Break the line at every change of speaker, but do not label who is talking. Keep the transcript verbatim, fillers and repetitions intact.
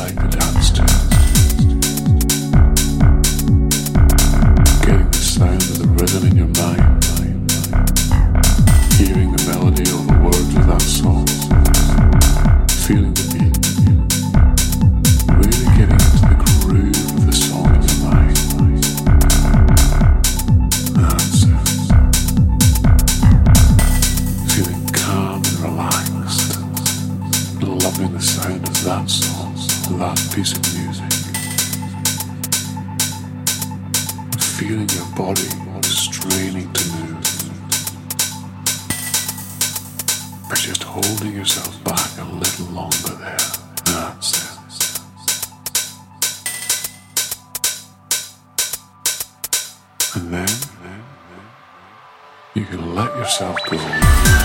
like to dance to. Getting the sound of the rhythm in your mind, hearing the melody or the words of that song, feeling the beat, really getting into the groove of the song in your mind. That's it. Feeling calm and relaxed, loving the sound of that song, that piece of music. Feeling your body straining to move, but just holding yourself back a little longer there. That's it. And then you can let yourself go.